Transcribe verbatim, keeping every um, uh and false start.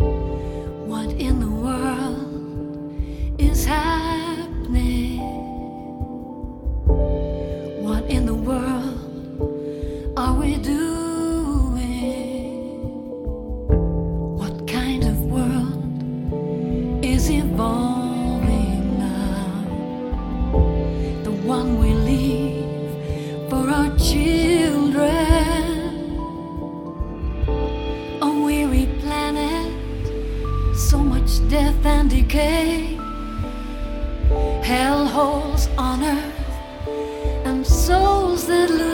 What in the world is happening? What in the world are we doing? What kind of world is evolving now? The one we leave for our children. A weary planet, so much death and decay, hellholes on earth, and souls that lose.